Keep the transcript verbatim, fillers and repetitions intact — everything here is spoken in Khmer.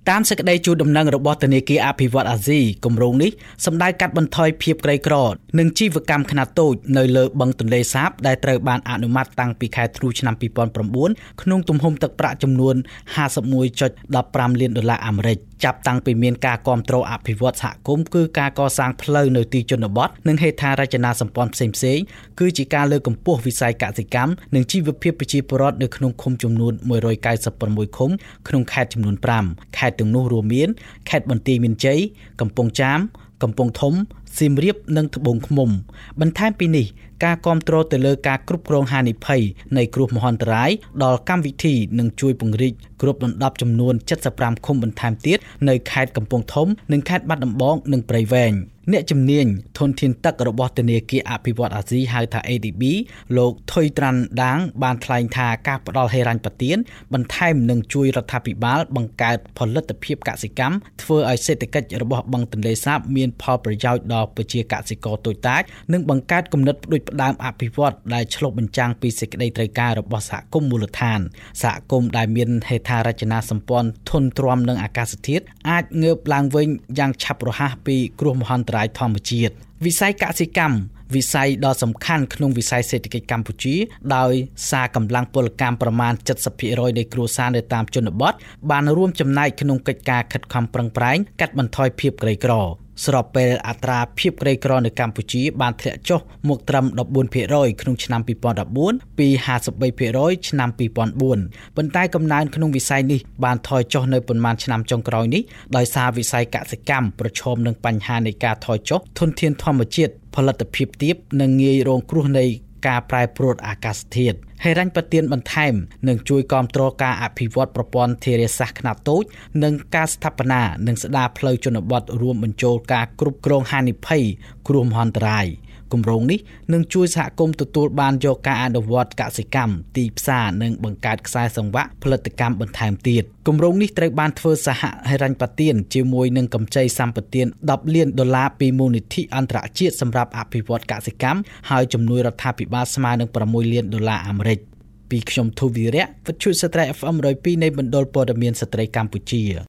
តាមសេចក្តីជូនដំណឹងរបស់ធនាគារអភិវឌ្ឍន៍អាស៊ីគម្រោងនេះសំដៅកាត់បន្ថយភាពក្រីក្រនិងជីវកម្មខ្នាតតូចនៅលើបឹងទន្លេសាបដែលត្រូវបានអនុម័តតាំងពីខែធ្នូឆ្នាំពីរពាន់ប្រាំបួនក្នុងទំហំទឹកប្រាក់ចំនួន ห้าสิบเอ็ดจุดหนึ่งห้า លានដុល្លារអាមេរិកចាប់តាំងពីមានការគាំទ្រអភិវឌ្ឍសហគមន៍គឺការកសាងផ្លូវនៅទីជនបទនិងហេដ្ឋារចនាសម្ព័ន្ធផ្សេងៗគឺជាការលើកកម្ពស់វិស័យកសិកម្មនិងជីវភាពប្រជាពលរដ្ឋនៅក្នុងឃុំចំនួនមួយរយเก้าสิบหกឃុំក្នុងខេត្តចំនួនប្រាំខេត្តទាំងនោះរួមមានខេត្តបន្ទាយមានជ័យកំពង់ចាមកំពង់ធំសៀមរាបនិងត្បូងឃ្មុំបន្ថែមពីនេះការគាំទ្រទៅលើការគ្រប់គ្រងហានិភ័យនៃគ្រោះមហន្តរាយដល់កម្មវិធីនឹងជួយពង្រីកគ្របដណ្ដប់ចំនួនเจ็ดสิบห้าឃុំបន្ថែមទៀតនៅខេត្តកំពង់ធំនិងខេត្តបាត់ដំបងនិងព្រៃវែងអ្នកជំនាញធនធានទឹករបស់ធនាគារអភិវឌ្ឍន៍អាស៊ីហៅថា A D B លោកថុយត្រាន់ដាងបានថ្លែងថាការផ្ដល់ហិរញ្ញប្បទានបន្ថែមនឹងជួយរដ្ឋាភិបាលបង្កើតផលិតភាពកសិកម្មធ្វើឲ្យសេដ្ឋកិច្ចរបស់បឹងទន្លេសាបមានផលប្រយោជន៍ដល់ប្រជាកសិករតូចតាចនិងបង្កើតគំនិតផ្ដួចផ្ដើមអភិវឌ្ឍន៍ដែលឆ្លុះបញ្ចាំងពីសេចក្តីត្រូវការរបស់សហគមន៍មូលដ្ឋានសហគមន៍ដែលមានហេដ្ឋារចនាសម្ព័ន្ធធន់ទ្រាំនឹងអាកាសធាតុអាចងើបឡើងវិញយ៉ាងឆាប់រហ័សពីគ្រោះមហន្តរាយធម្មជាតិវិស័យកសិកម្មវិស័យដ៏សំខាន់ក្នុងវិស័យសេដ្ឋកិច្ចកម្ពុជាដោយសារកម្លាំងពលកម្មប្រមាណ เจ็ดสิบភាគរយ នៃគ្រួសារនៅតាមជនបទបានរួមចំណែកក្នុងកិច្ចការខិតខំប្រឹងប្រែងកាត់បន្ថយភាពក្រីក្រស្របពេលអត្រាភាពក្រីក្រនៅកម្ពុជាបានធ្លាក់ចុះមកត្រឹម 14ភាគរយ ក្នុងឆ្នាំពីរពាន់ដប់បួនពី ห้าสิบสามភាគរយ ឆ្នាំពីរពាន់បួនប៉ុន្តែកំណើនក្នុងវិស័យនេះបានថយចុះនៅប៉ុន្មានឆ្នាំចុងក្រោយនេះដោយសារវិស័យកសិកម្មប្រឈមនឹងបញ្ហានៃការថយចុះធនធានធម្មជាតិផលិតភាពទាបនិងងាយរងគ្រោះនៃការប្រែប្រួលអាកាសធាតុហិរញ្ញប្បទានបន្ថែមនឹងជួយគាំទ្រការអភិវឌ្ឍប្រព័ន្ធធារាសាស្ត្រខ្នាតតូចនិងការស្ថាបនានិងស្ដារផ្លូវជនបទរួមបញ្ចូលការគ្រប់គ្រងហានិភ័យគ្រោះមហន្តរាយគម្រោងនេះនឹងជួយសហគមន៍ទទួលបានយកការអនុវត្តកសិកម្មទីផ្សារនិងបង្កើតខ្សែសង្វាក់ផលិតកម្មបន្ថែមទៀតគម្រោងនេះត្រូវបានធ្វើសហហិរញ្ញប្បទានជាមួយនឹងកម្ចីសម្បទានដប់លានដុល្លារពីមូលនិធិអន្តរជាតិសម្រាប់អភិវឌ្ឍកសិកម្មហើយជំនួយរដ្ឋាភិបាលស្មើនឹងប្រាំមួយលានដុល្លារអាមេរិកពីខ្ញុំធូវីរៈវិទ្យុស្ត្រី F M หนึ่งศูนย์สอง នៃមណ្ឌលព័ត៌មានស្ត្រីកម្ពុជា